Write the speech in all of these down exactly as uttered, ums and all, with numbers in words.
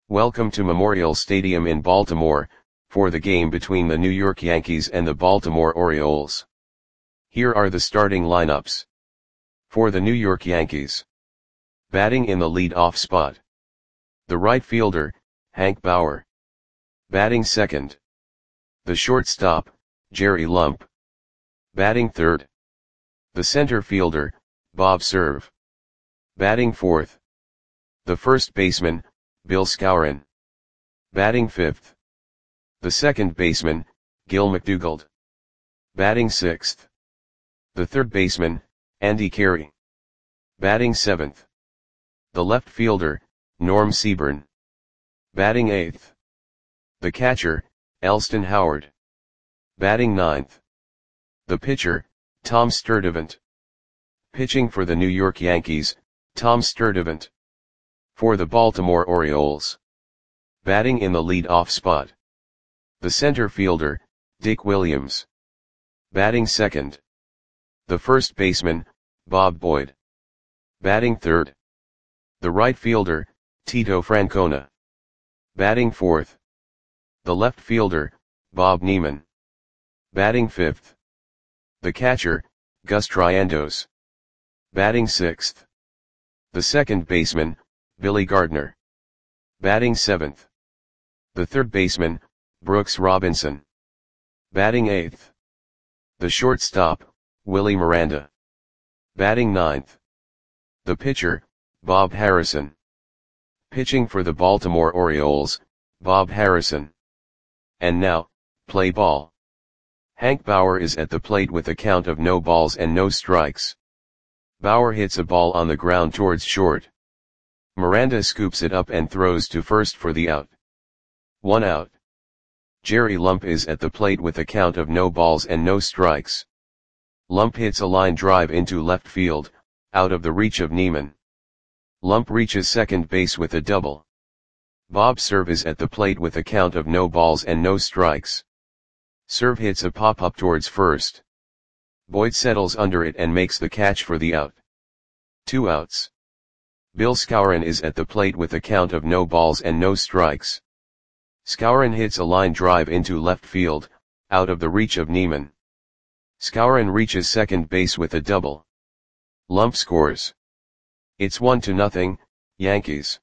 Welcome to Memorial Stadium in Baltimore, for the game between the New York Yankees and the Baltimore Orioles. Here are the starting lineups. For the New York Yankees. Batting in the lead-off spot. The right fielder, Hank Bauer. Batting second. The shortstop, Jerry Lump. Batting third. The center fielder, Bob Cerv. Batting fourth. The first baseman, Bill Skowron. Batting fifth. The second baseman, Gil McDougald. Batting sixth. The third baseman, Andy Carey. Batting seventh. The left fielder, Norm Seaburn. Batting eighth. The catcher, Elston Howard. Batting ninth. The pitcher, Tom Sturdivant. Pitching for the New York Yankees, Tom Sturdivant. For the Baltimore Orioles. Batting in the lead-off spot. The center fielder, Dick Williams. Batting second. The first baseman, Bob Boyd. Batting third. The right fielder, Tito Francona. Batting fourth. The left fielder, Bob Neiman. Batting fifth. The catcher, Gus Triandos. Batting sixth. The second baseman, Billy Gardner. Batting seventh. The third baseman, Brooks Robinson. Batting eighth. The shortstop, Willie Miranda. Batting ninth. The pitcher, Bob Harrison. Pitching for the Baltimore Orioles, Bob Harrison. And now, play ball. Hank Bauer is at the plate with a count of no balls and no strikes. Bauer hits a ball on the ground towards short. Miranda scoops it up and throws to first for the out. One out. Jerry Lump is at the plate with a count of no balls and no strikes. Lump hits a line drive into left field, out of the reach of Neiman. Lump reaches second base with a double. Bob Cerv is at the plate with a count of no balls and no strikes. Cerv hits a pop-up towards first. Boyd settles under it and makes the catch for the out. Two outs. Bill Skowron is at the plate with a count of no balls and no strikes. Skowron hits a line drive into left field, out of the reach of Neiman. Skowron reaches second base with a double. Lump scores. It's one to nothing, Yankees.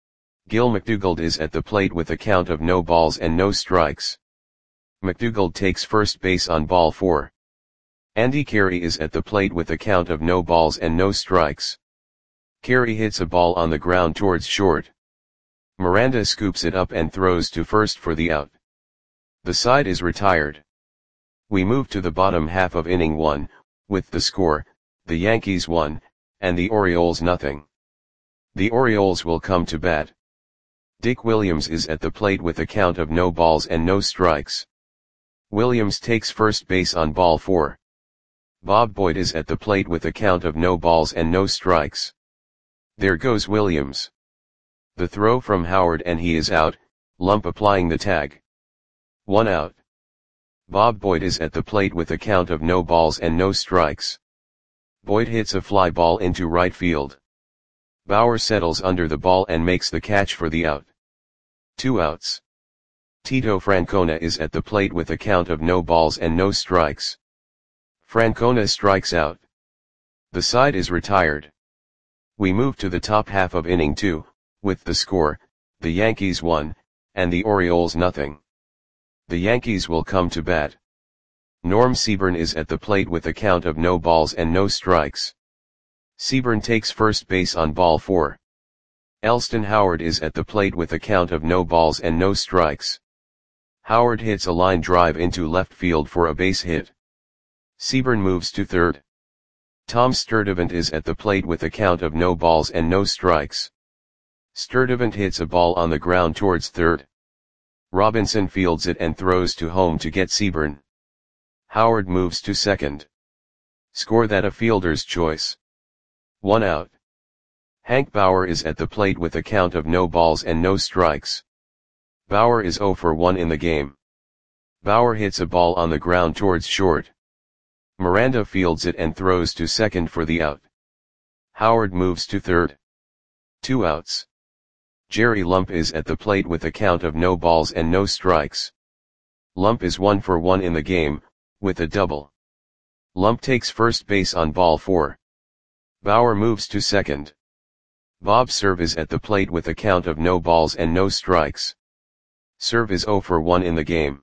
Gil McDougald is at the plate with a count of no balls and no strikes. McDougald takes first base on ball four. Andy Carey is at the plate with a count of no balls and no strikes. Carey hits a ball on the ground towards short. Miranda scoops it up and throws to first for the out. The side is retired. We move to the bottom half of inning one, with the score, the Yankees one, and the Orioles nothing. The Orioles will come to bat. Dick Williams is at the plate with a count of no balls and no strikes. Williams takes first base on ball four. Bob Boyd is at the plate with a count of no balls and no strikes. There goes Williams. The throw from Howard and he is out, Lump applying the tag. One out. Bob Boyd is at the plate with a count of no balls and no strikes. Boyd hits a fly ball into right field. Bauer settles under the ball and makes the catch for the out. Two outs. Tito Francona is at the plate with a count of no balls and no strikes. Francona strikes out. The side is retired. We move to the top half of inning two, with the score, the Yankees one, and the Orioles nothing. The Yankees will come to bat. Norm Seaburn is at the plate with a count of no balls and no strikes. Seaburn takes first base on ball four. Elston Howard is at the plate with a count of no balls and no strikes. Howard hits a line drive into left field for a base hit. Seaburn moves to third. Tom Sturdivant is at the plate with a count of no balls and no strikes. Sturdivant hits a ball on the ground towards third. Robinson fields it and throws to home to get Seaburn. Howard moves to second. Score that a fielder's choice. One out. Hank Bauer is at the plate with a count of no balls and no strikes. Bauer is oh for one in the game. Bauer hits a ball on the ground towards short. Miranda fields it and throws to second for the out. Howard moves to third. Two outs. Jerry Lump is at the plate with a count of no balls and no strikes. Lump is one for one in the game, with a double. Lump takes first base on ball four. Bauer moves to second. Bob Serve is at the plate with a count of no balls and no strikes. Serve is zero for one in the game.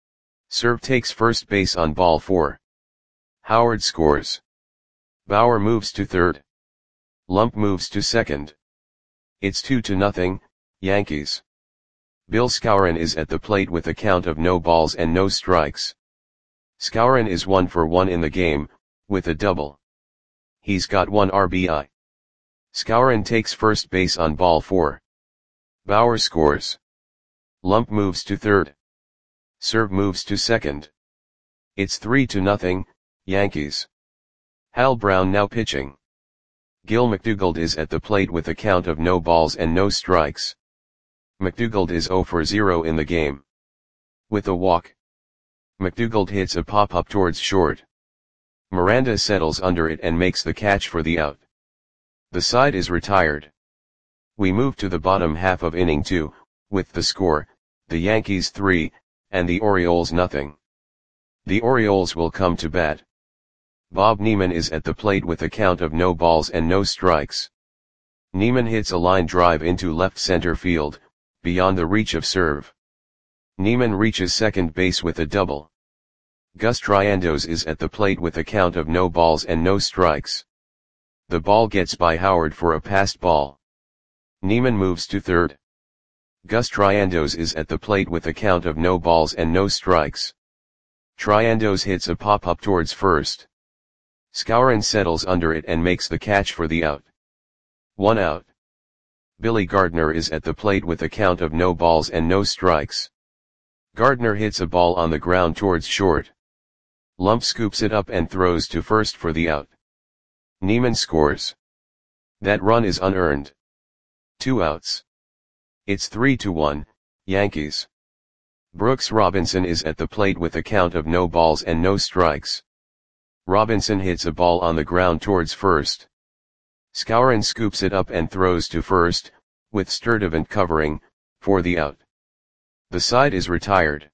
Serve takes first base on ball four. Howard scores. Bauer moves to third. Lump moves to second. It's two to nothing, Yankees. Bill Skowron is at the plate with a count of no balls and no strikes. Skowron is one for one in the game, with a double. He's got one R B I. Skowron takes first base on ball four. Bauer scores. Lump moves to third. Serve moves to second. It's three to nothing, Yankees. Hal Brown now pitching. Gil McDougald is at the plate with a count of no balls and no strikes. McDougald is zero for zero in the game. With a walk. McDougald hits a pop-up towards short. Miranda settles under it and makes the catch for the out. The side is retired. We move to the bottom half of inning two, with the score, the Yankees three, and the Orioles nothing. The Orioles will come to bat. Bob Neiman is at the plate with a count of no balls and no strikes. Neiman hits a line drive into left center field, beyond the reach of Serve. Neiman reaches second base with a double. Gus Triandos is at the plate with a count of no balls and no strikes. The ball gets by Howard for a passed ball. Neiman moves to third. Gus Triandos is at the plate with a count of no balls and no strikes. Triandos hits a pop-up towards first. Skowron settles under it and makes the catch for the out. One out. Billy Gardner is at the plate with a count of no balls and no strikes. Gardner hits a ball on the ground towards short. Lump scoops it up and throws to first for the out. Neiman scores. That run is unearned. Two outs. It's three to one, Yankees. Brooks Robinson is at the plate with a count of no balls and no strikes. Robinson hits a ball on the ground towards first. Skowron scoops it up and throws to first, with Sturdivant covering, for the out. The side is retired.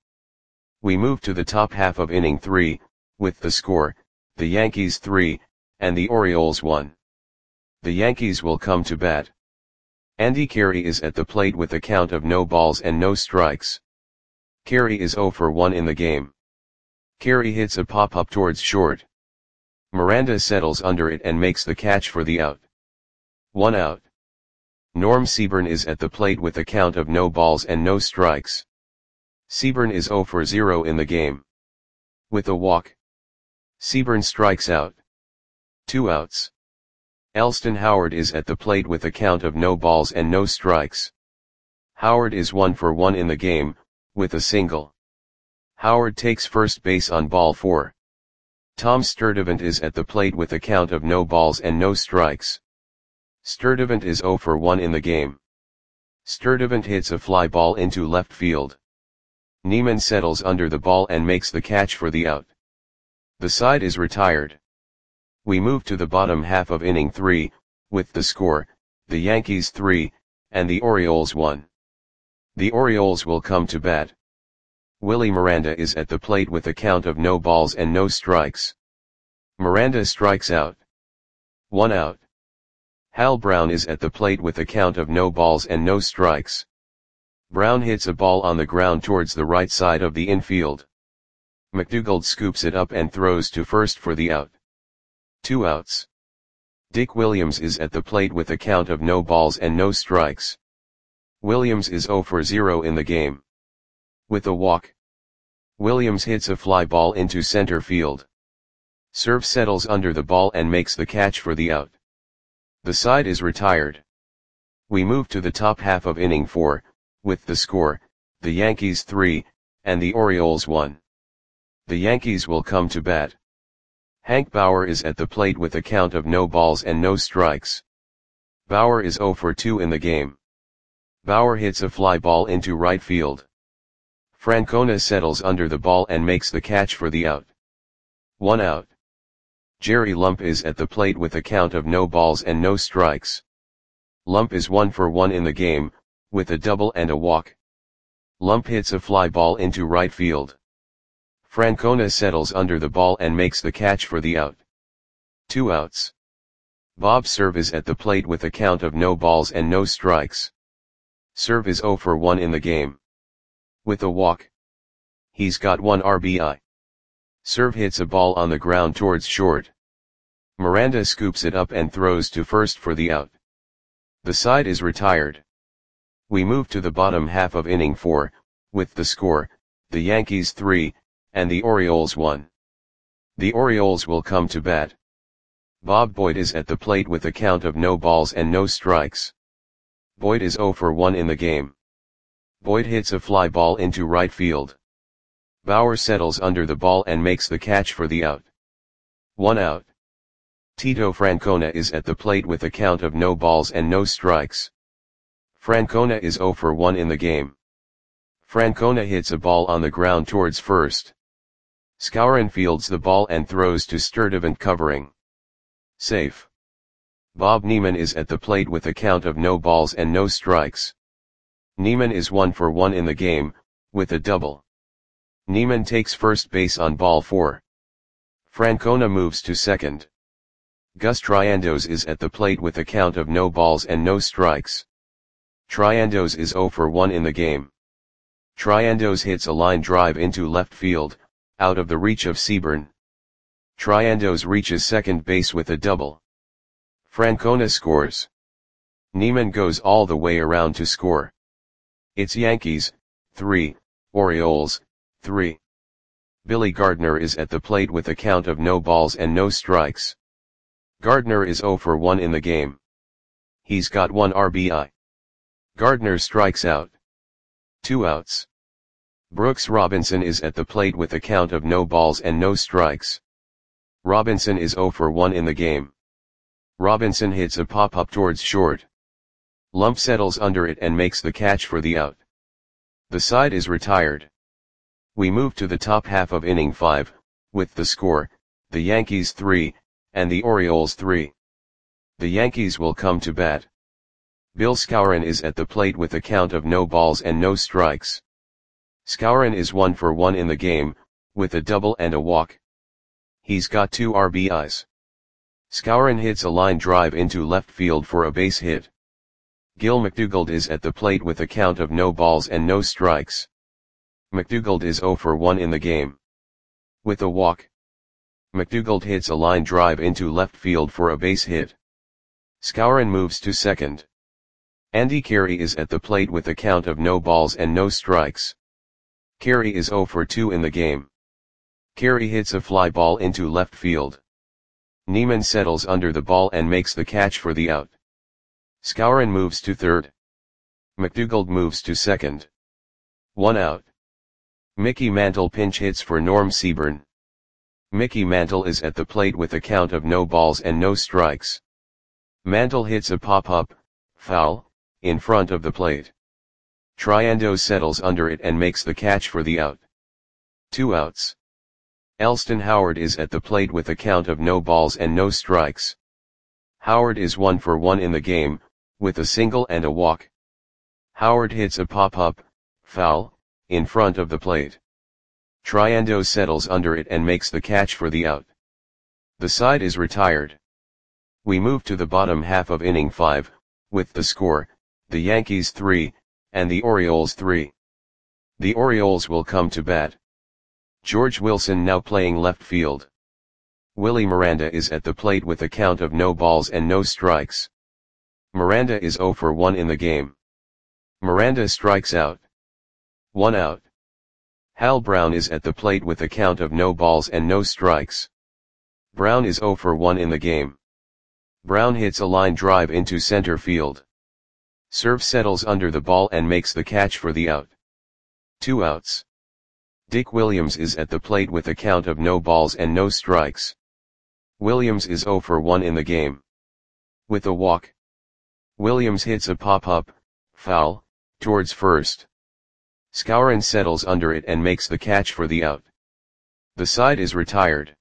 We move to the top half of inning three, with the score, the Yankees three, and the Orioles one. The Yankees will come to bat. Andy Carey is at the plate with a count of no balls and no strikes. Carey is zero for one in the game. Carey hits a pop-up towards short. Miranda settles under it and makes the catch for the out. One out. Norm Seaburn is at the plate with a count of no balls and no strikes. Seaburn is zero for zero in the game. With a walk. Seaburn strikes out. Two outs. Elston Howard is at the plate with a count of no balls and no strikes. Howard is one for one in the game, with a single. Howard takes first base on ball four. Tom Sturdivant is at the plate with a count of no balls and no strikes. Sturdivant is zero for one in the game. Sturdivant hits a fly ball into left field. Neiman settles under the ball and makes the catch for the out. The side is retired. We move to the bottom half of inning three, with the score, the Yankees three, and the Orioles one. The Orioles will come to bat. Willie Miranda is at the plate with a count of no balls and no strikes. Miranda strikes out. One out. Hal Brown is at the plate with a count of no balls and no strikes. Brown hits a ball on the ground towards the right side of the infield. McDougald scoops it up and throws to first for the out. Two outs. Dick Williams is at the plate with a count of no balls and no strikes. Williams is zero for zero in the game. With a walk. Williams hits a fly ball into center field. Serve settles under the ball and makes the catch for the out. The side is retired. We move to the top half of inning four, with the score, the Yankees three, and the Orioles one. The Yankees will come to bat. Hank Bauer is at the plate with a count of no balls and no strikes. Bauer is zero for two in the game. Bauer hits a fly ball into right field. Francona settles under the ball and makes the catch for the out. One out. Jerry Lump is at the plate with a count of no balls and no strikes. Lump is one for one in the game, with a double and a walk. Lump hits a fly ball into right field. Francona settles under the ball and makes the catch for the out. Two outs. Bob serve is at the plate with a count of no balls and no strikes. Serve is zero for one in the game. With a walk. He's got one R B I. Serve hits a ball on the ground towards short. Miranda scoops it up and throws to first for the out. The side is retired. We move to the bottom half of inning four, with the score, the Yankees three, and the Orioles one. The Orioles will come to bat. Bob Boyd is at the plate with a count of no balls and no strikes. Boyd is zero for one in the game. Boyd hits a fly ball into right field. Bauer settles under the ball and makes the catch for the out. One out. Tito Francona is at the plate with a count of no balls and no strikes. Francona is zero for one in the game. Francona hits a ball on the ground towards first. Skowron fields the ball and throws to Sturdivant covering. Safe. Bob Neiman is at the plate with a count of no balls and no strikes. Neiman is one for one in the game, with a double. Neiman takes first base on ball four. Francona moves to second. Gus Triandos is at the plate with a count of no balls and no strikes. Triandos is zero for one in the game. Triandos hits a line drive into left field, out of the reach of Seaburn. Triandos reaches second base with a double. Francona scores. Neiman goes all the way around to score. It's Yankees, three, Orioles, three. Billy Gardner is at the plate with a count of no balls and no strikes. Gardner is zero for one in the game. He's got one R B I. Gardner strikes out. Two outs. Brooks Robinson is at the plate with a count of no balls and no strikes. Robinson is zero for one in the game. Robinson hits a pop-up towards short. Lump settles under it and makes the catch for the out. The side is retired. We move to the top half of inning five, with the score, the Yankees three, and the Orioles three. The Yankees will come to bat. Bill Skowron is at the plate with a count of no balls and no strikes. Skowron is one for one in the game, with a double and a walk. He's got two R B Is. Skowron hits a line drive into left field for a base hit. Gil McDougald is at the plate with a count of no balls and no strikes. McDougald is zero for one in the game. With a walk. McDougald hits a line drive into left field for a base hit. Skowron moves to second. Andy Carey is at the plate with a count of no balls and no strikes. Carey is zero for two in the game. Carey hits a fly ball into left field. Neiman settles under the ball and makes the catch for the out. Skowron moves to third. McDougald moves to second. One out. Mickey Mantle pinch hits for Norm Seaburn. Mickey Mantle is at the plate with a count of no balls and no strikes. Mantle hits a pop-up, foul, in front of the plate. Triandos settles under it and makes the catch for the out. Two outs. Elston Howard is at the plate with a count of no balls and no strikes. Howard is one for one in the game, with a single and a walk. Howard hits a pop-up, foul, in front of the plate. Triandos settles under it and makes the catch for the out. The side is retired. We move to the bottom half of inning five, with the score, the Yankees three, and the Orioles three. The Orioles will come to bat. George Wilson now playing left field. Willie Miranda is at the plate with a count of no balls and no strikes. Miranda is zero for one in the game. Miranda strikes out. One out. Hal Brown is at the plate with a count of no balls and no strikes. Brown is zero for one in the game. Brown hits a line drive into center field. Serve settles under the ball and makes the catch for the out. Two outs. Dick Williams is at the plate with a count of no balls and no strikes. Williams is zero for one in the game. With a walk. Williams hits a pop-up, foul, towards first. Skowron settles under it and makes the catch for the out. The side is retired.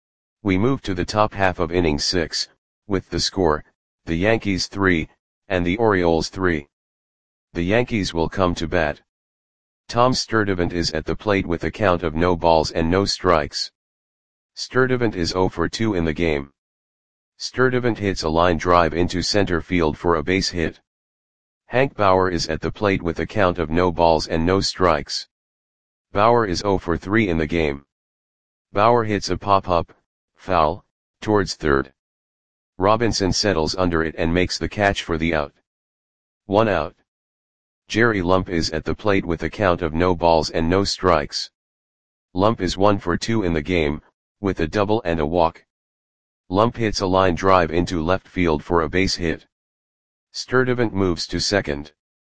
We move to the top half of inning six, with the score, the Yankees three, and the Orioles three. The Yankees will come to bat. Tom Sturdivant is at the plate with a count of no balls and no strikes. Sturdivant is zero for two in the game. Sturdivant hits a line drive into center field for a base hit. Hank Bauer is at the plate with a count of no balls and no strikes. Bauer is zero for three in the game. Bauer hits a pop-up, foul, towards third. Robinson settles under it and makes the catch for the out. One out. Jerry Lump is at the plate with a count of no balls and no strikes. Lump is one for two in the game, with a double and a walk. Lump hits a line drive into left field for a base hit. Sturdivant moves to second.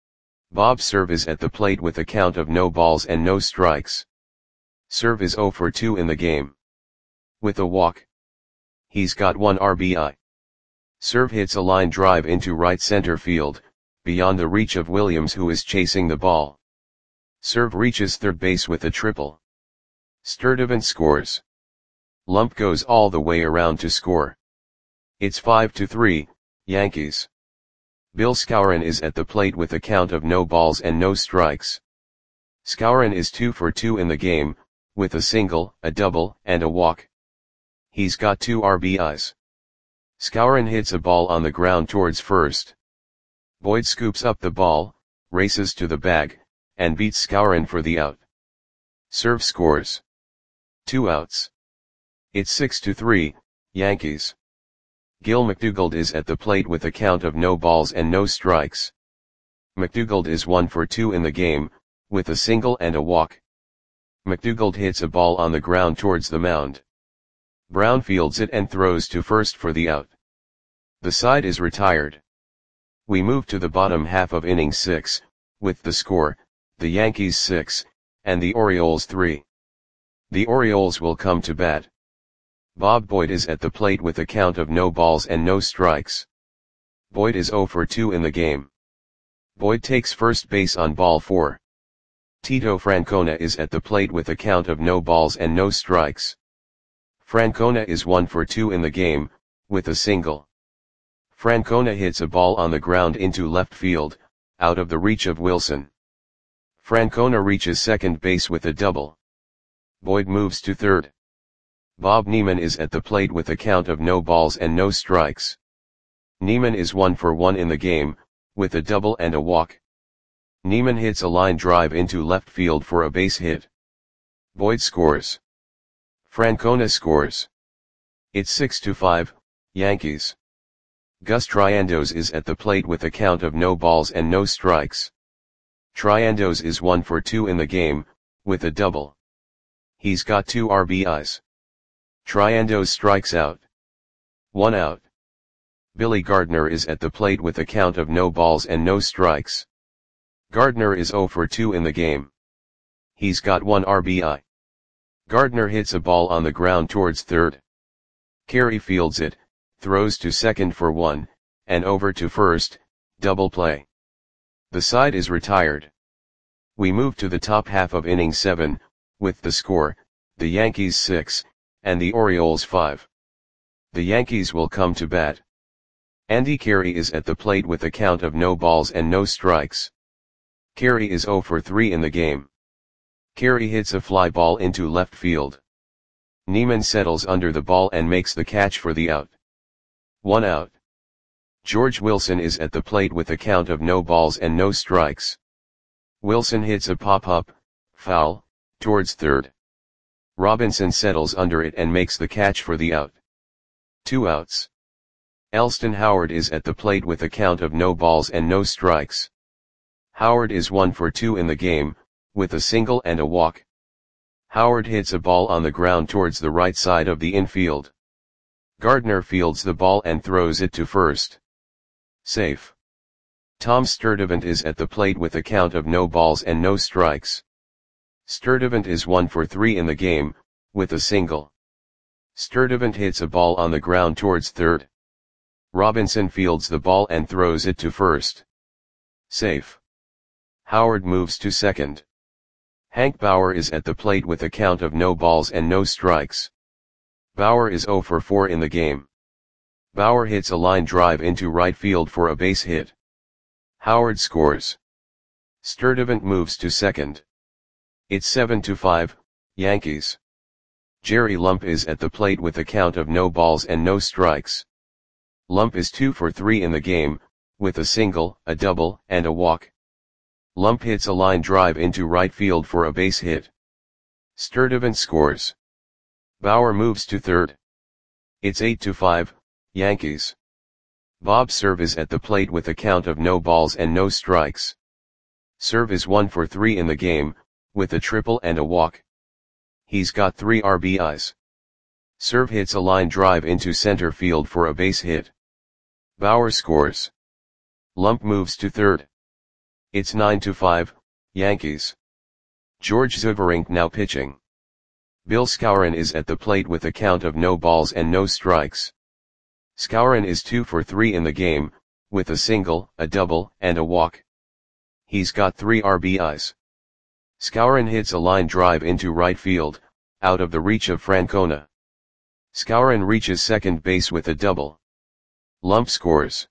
Bob Cerv is at the plate with a count of no balls and no strikes. Cerv is zero for two in the game. With a walk. He's got one R B I. Cerv hits a line drive into right center field, beyond the reach of Williams, who is chasing the ball. Cerv reaches third base with a triple. Sturdivant scores. Lump goes all the way around to score. It's five to three, Yankees. Bill Skowron is at the plate with a count of no balls and no strikes. Skowron is two for two in the game, with a single, a double, and a walk. He's got two R B Is. Skowron hits a ball on the ground towards first. Boyd scoops up the ball, races to the bag, and beats Skowron for the out. Cerv scores. Two outs. It's six to three, Yankees. Gil McDougald is at the plate with a count of no balls and no strikes. McDougald is one for two in the game, with a single and a walk. McDougald hits a ball on the ground towards the mound. Brown fields it and throws to first for the out. The side is retired. We move to the bottom half of inning six, with the score, the Yankees six, and the Orioles three. The Orioles will come to bat. Bob Boyd is at the plate with a count of no balls and no strikes. Boyd is zero for two in the game. Boyd takes first base on ball four. Tito Francona is at the plate with a count of no balls and no strikes. Francona is one for two in the game, with a single. Francona hits a ball on the ground into left field, out of the reach of Wilson. Francona reaches second base with a double. Boyd moves to third. Bob Neiman is at the plate with a count of no balls and no strikes. Neiman is one for one in the game, with a double and a walk. Neiman hits a line drive into left field for a base hit. Boyd scores. Francona scores. It's six to five, Yankees. Gus Triandos is at the plate with a count of no balls and no strikes. Triandos is one for two in the game, with a double. He's got two R B Is. Triandos strikes out. One out. Billy Gardner is at the plate with a count of no balls and no strikes. Gardner is zero for two in the game. He's got one R B I. Gardner hits a ball on the ground towards third. Carey fields it, throws to second for one, and over to first, double play. The side is retired. We move to the top half of inning seven, with the score, the Yankees six, and the Orioles five. The Yankees will come to bat. Andy Carey is at the plate with a count of no balls and no strikes. Carey is zero for three in the game. Carey hits a fly ball into left field. Neiman settles under the ball and makes the catch for the out. One out. George Wilson is at the plate with a count of no balls and no strikes. Wilson hits a pop-up, foul, towards third. Robinson settles under it and makes the catch for the out. Two outs. Elston Howard is at the plate with a count of no balls and no strikes. Howard is one for two in the game, with a single and a walk. Howard hits a ball on the ground towards the right side of the infield. Gardner fields the ball and throws it to first. Safe. Tom Sturdivant is at the plate with a count of no balls and no strikes. Sturdivant is one for three in the game, with a single. Sturdivant hits a ball on the ground towards third. Robinson fields the ball and throws it to first. Safe. Howard moves to second. Hank Bauer is at the plate with a count of no balls and no strikes. Bauer is zero for four in the game. Bauer hits a line drive into right field for a base hit. Howard scores. Sturdivant moves to second. It's seven to five, Yankees. Jerry Lump is at the plate with a count of no balls and no strikes. Lump is two for three in the game, with a single, a double, and a walk. Lump hits a line drive into right field for a base hit. Sturdivant scores. Bauer moves to third. It's eight to five, Yankees. Bob Cerv is at the plate with a count of no balls and no strikes. Cerv is one for three in the game, with a triple and a walk. He's got three R B Is. Cerv hits a line drive into center field for a base hit. Bauer scores. Lump moves to third. It's nine to five, Yankees. George Zeuverink now pitching. Bill Skowron is at the plate with a count of no balls and no strikes. Skowron is two for three in the game, with a single, a double, and a walk. He's got three R B Is. Skowron hits a line drive into right field, out of the reach of Francona. Skowron reaches second base with a double. Lump scores.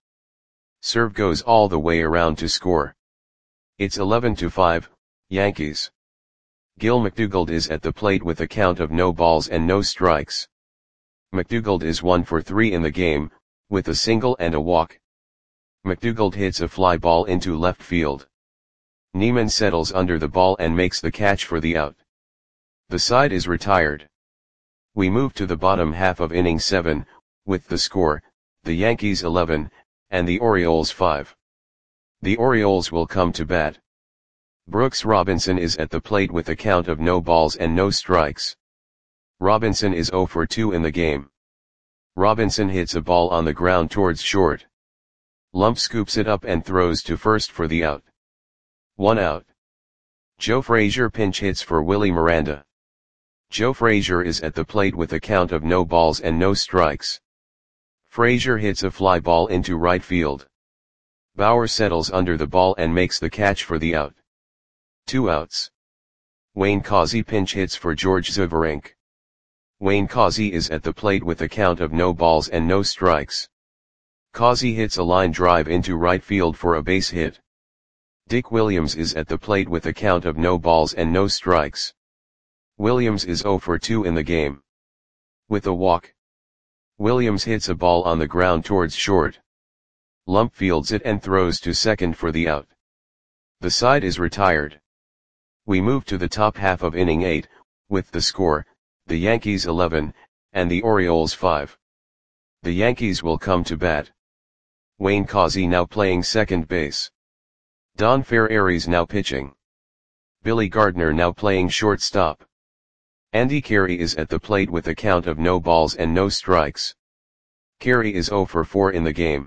Cerv goes all the way around to score. It's eleven to five, Yankees. Gil McDougald is at the plate with a count of no balls and no strikes. McDougald is one for three in the game, with a single and a walk. McDougald hits a fly ball into left field. Neiman settles under the ball and makes the catch for the out. The side is retired. We move to the bottom half of inning seven, with the score, the Yankees eleven, and the Orioles five. The Orioles will come to bat. Brooks Robinson is at the plate with a count of no balls and no strikes. Robinson is zero for two in the game. Robinson hits a ball on the ground towards short. Lump scoops it up and throws to first for the out. One out. Joe Frazier pinch hits for Willie Miranda. Joe Frazier is at the plate with a count of no balls and no strikes. Frazier hits a fly ball into right field. Bauer settles under the ball and makes the catch for the out. Two outs. Wayne Causey pinch hits for George Zeuverink. Wayne Causey is at the plate with a count of no balls and no strikes. Causey hits a line drive into right field for a base hit. Dick Williams is at the plate with a count of no balls and no strikes. Williams is zero for two in the game. With a walk. Williams hits a ball on the ground towards short. Lump fields it and throws to second for the out. The side is retired. We move to the top half of inning eight, with the score, the Yankees eleven, and the Orioles five. The Yankees will come to bat. Wayne Causey now playing second base. Don Ferreri's now pitching. Billy Gardner now playing shortstop. Andy Carey is at the plate with a count of no balls and no strikes. Carey is zero for four in the game.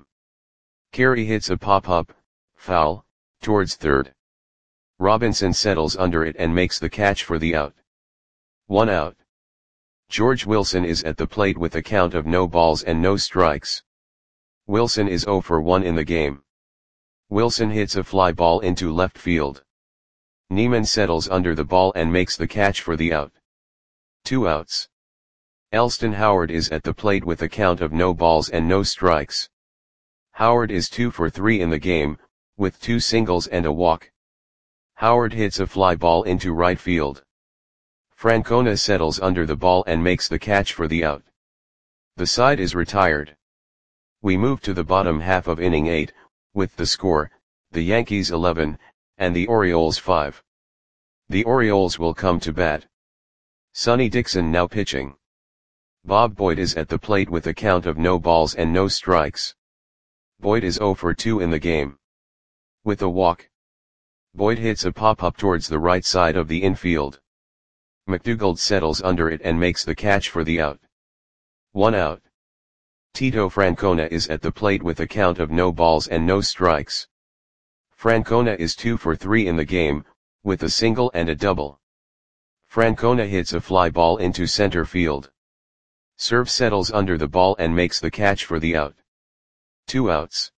Carey hits a pop-up, foul, towards third. Robinson settles under it and makes the catch for the out. One out. George Wilson is at the plate with a count of no balls and no strikes. Wilson is zero for one in the game. Wilson hits a fly ball into left field. Neiman settles under the ball and makes the catch for the out. Two outs. Elston Howard is at the plate with a count of no balls and no strikes. Howard is two for three in the game, with two singles and a walk. Howard hits a fly ball into right field. Francona settles under the ball and makes the catch for the out. The side is retired. We move to the bottom half of inning eight, with the score, the Yankees eleven, and the Orioles five. The Orioles will come to bat. Sonny Dixon now pitching. Bob Boyd is at the plate with a count of no balls and no strikes. Boyd is zero for two in the game. With a walk. Boyd hits a pop-up towards the right side of the infield. McDougald settles under it and makes the catch for the out. One out. Tito Francona is at the plate with a count of no balls and no strikes. Francona is two for three in the game, with a single and a double. Francona hits a fly ball into center field. Cerv settles under the ball and makes the catch for the out. Two outs.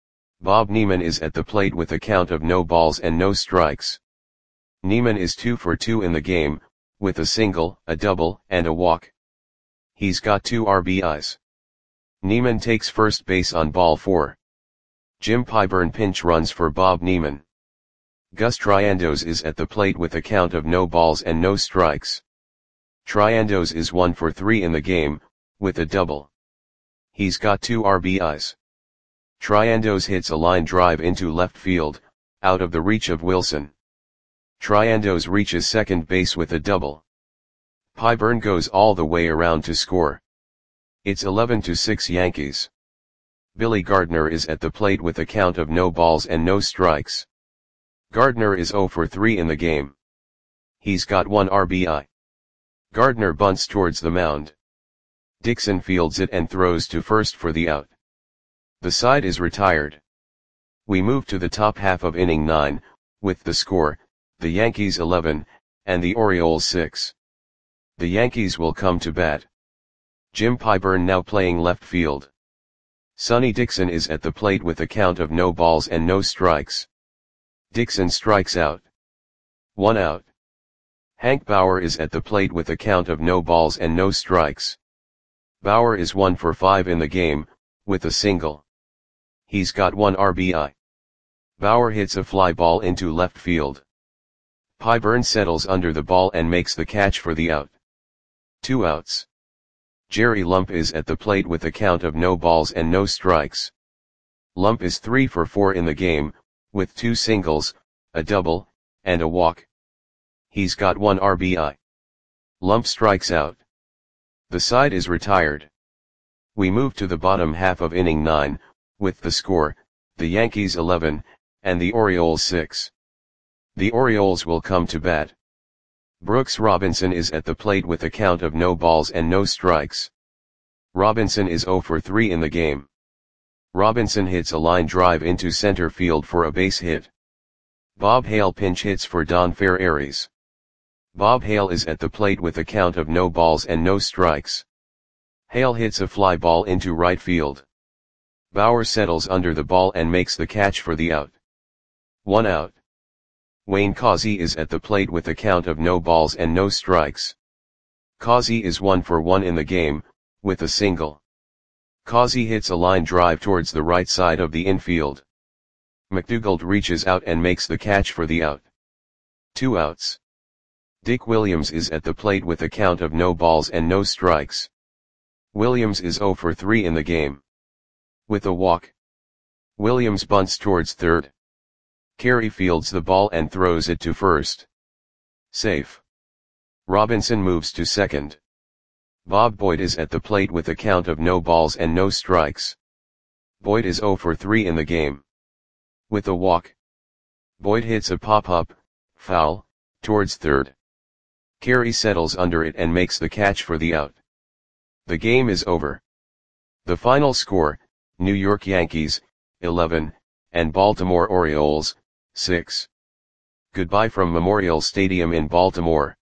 Bob Neiman is at the plate with a count of no balls and no strikes. Neiman is two for two in the game, with a single, a double, and a walk. He's got two R B Is. Neiman takes first base on ball four. Jim Pyburn pinch runs for Bob Neiman. Gus Triandos is at the plate with a count of no balls and no strikes. Triandos is one for three in the game, with a double. He's got two R B Is. Triandos hits a line drive into left field, out of the reach of Wilson. Triandos reaches second base with a double. Pyburn goes all the way around to score. It's eleven to six Yankees. Billy Gardner is at the plate with a count of no balls and no strikes. Gardner is zero for three in the game. He's got one R B I. Gardner bunts towards the mound. Dixon fields it and throws to first for the out. The side is retired. We move to the top half of inning nine, with the score, the Yankees eleven, and the Orioles six. The Yankees will come to bat. Jim Pyburn now playing left field. Sonny Dixon is at the plate with a count of no balls and no strikes. Dixon strikes out. One out. Hank Bauer is at the plate with a count of no balls and no strikes. Bauer is one for five in the game, with a single. He's got one R B I. Bauer hits a fly ball into left field. Pyburn settles under the ball and makes the catch for the out. Two outs. Jerry Lump is at the plate with a count of no balls and no strikes. Lump is three for four in the game, with two singles, a double, and a walk. He's got one R B I. Lump strikes out. The side is retired. We move to the bottom half of inning nine, with the score, the Yankees eleven, and the Orioles six. The Orioles will come to bat. Brooks Robinson is at the plate with a count of no balls and no strikes. Robinson is zero for three in the game. Robinson hits a line drive into center field for a base hit. Bob Hale pinch hits for Don Ferreris. Bob Hale is at the plate with a count of no balls and no strikes. Hale hits a fly ball into right field. Bauer settles under the ball and makes the catch for the out. One out. Wayne Causey is at the plate with a count of no balls and no strikes. Causey is one for one in the game, with a single. Causey hits a line drive towards the right side of the infield. McDougald reaches out and makes the catch for the out. Two outs. Dick Williams is at the plate with a count of no balls and no strikes. Williams is zero for three in the game. With a walk. Williams bunts towards third. Carey fields the ball and throws it to first. Safe. Robinson moves to second. Bob Boyd is at the plate with a count of no balls and no strikes. Boyd is zero for three in the game. With a walk. Boyd hits a pop-up, foul, towards third. Carey settles under it and makes the catch for the out. The game is over. The final score, New York Yankees, eleven, and Baltimore Orioles, six. Goodbye from Memorial Stadium in Baltimore.